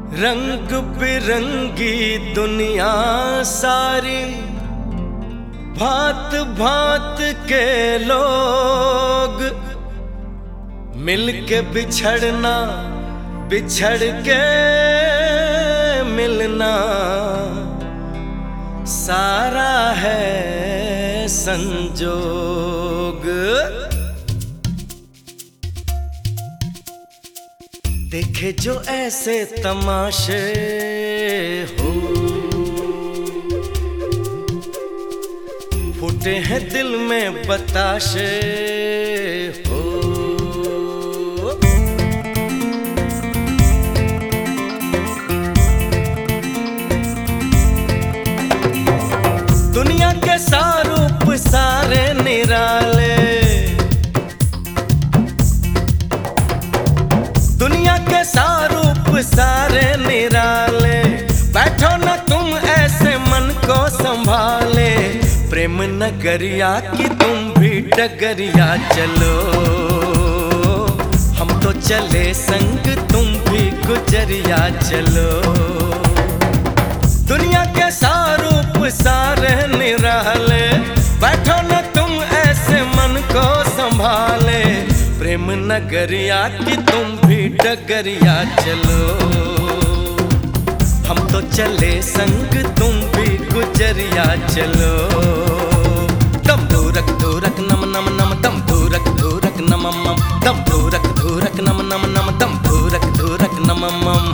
रंग बिरंगी दुनिया सारी, भांत भांत के लोग मिलके बिछड़ना, बिछड़ के मिलना, सारा है संजोग। देखे जो ऐसे तमाशे हो, फूटे हैं दिल में बताशे हो। दुनिया के सारूप सारे निराले, दुनिया के सारूप सारे निराले, बैठो न तुम ऐसे मन को संभाले। प्रेम नगरिया की तुम भी डगरिया चलो, हम तो चले संग तुम भी गुजरिया चलो। दुनिया के सारूप सारे निराले, बैठो न तुम ऐसे मन को संभाले। प्रेम नगरिया की तुम भी डगरिया चलो, हम तो चले संग तुम भी गुजरिया चलो। दम धूरक धूरक नम नम नम, दम धूरक धूरक नम मम, दम धूरक धूरक नम नम नम, दम धूरक धूरक नम मम।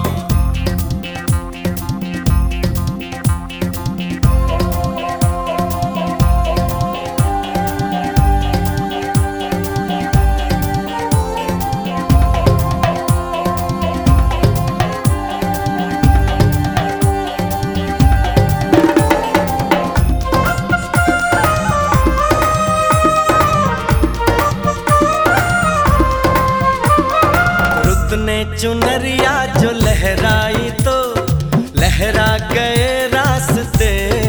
ने चुनरिया जो लहराई तो लहरा गए रास्ते।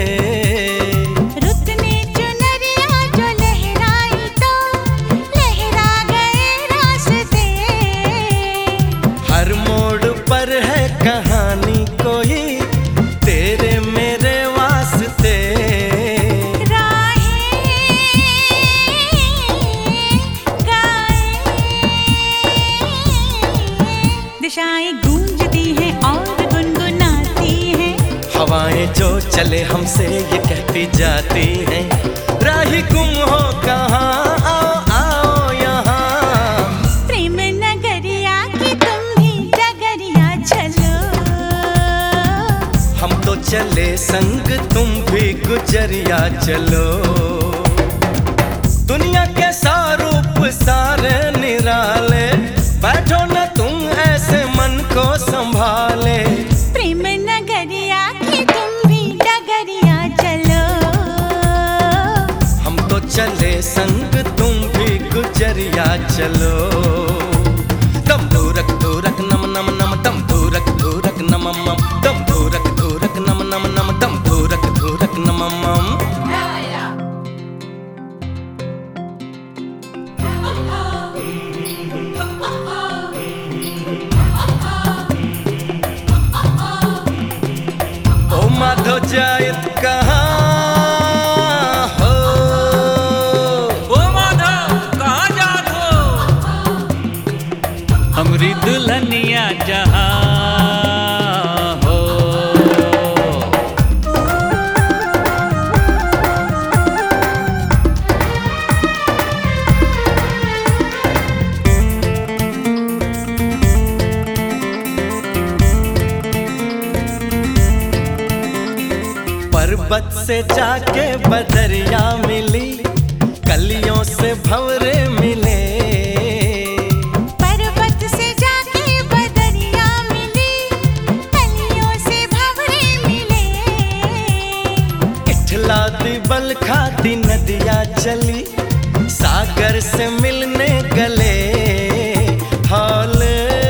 रुत ने चुनरिया जो लहराई तो लहरा गए रास्ते। हर मोड़ पर है कहानी कोई तेरे मेरे वास्ते। दिशाएं गूंजती हैं और गुनगुनाती हैं, हवाएं जो चले हमसे ये कहती जाती हैं। राही गुम हो कहाँ, आओ आओ यहाँ। प्रेम नगरिया की तुम भी डगरिया चलो, हम तो चले संग तुम भी गुजरिया चलो। दुनिया के सारूप सारे निराले, बैठो न तुम ऐसे मन को संभाले। प्रेम नगरिया की तुम भी डगरिया चलो, हम तो चले संग तुम भी गुजरिया चलो। दम धूरक धूरक नम नम नम, दम धूरक धूरक नम मम, दम धूरक धूरक नम नम नम, दम धूरक धूरक नम मम। माधो जायत कहाँ हो, ओ माधव कहाँ जात हो। हमरी दुल्हनिया जहाँ हो। पर्वत से जाके बदरिया मिली, कलियों से भंवरे मिले। पर्वत से जाके बदरिया मिली, कलियों से भंवरे मिले। इठलाती बल खाती नदिया चली, सागर से मिलने गले। हौले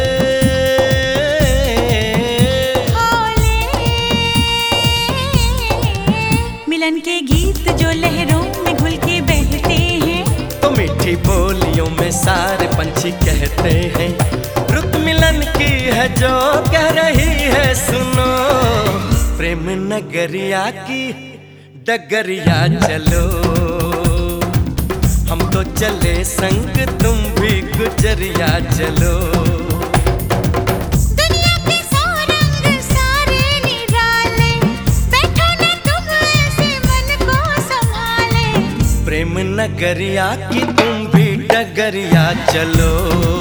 मिलन के गीत जो लहरों में घुल के बहते हैं, तो मीठी बोलियों में सारे पंछी कहते हैं। रुत मिलन की है है जो कह रही है सुनो, प्रेम नगरिया की डगरिया चलो। हम तो चले संग तुम भी गुजरिया चलो। दुनिया के सौ रंग सारे निराले, बैठो न तुम ऐसे मन को संभाले। प्रेम नगरिया की तुम भी डगरिया चलो।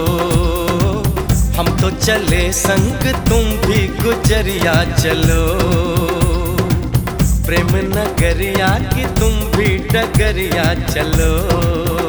हम तो चले संग तुम भी गुजरिया चलो। प्रेम नगरिया की तुम भी डगरिया चलो।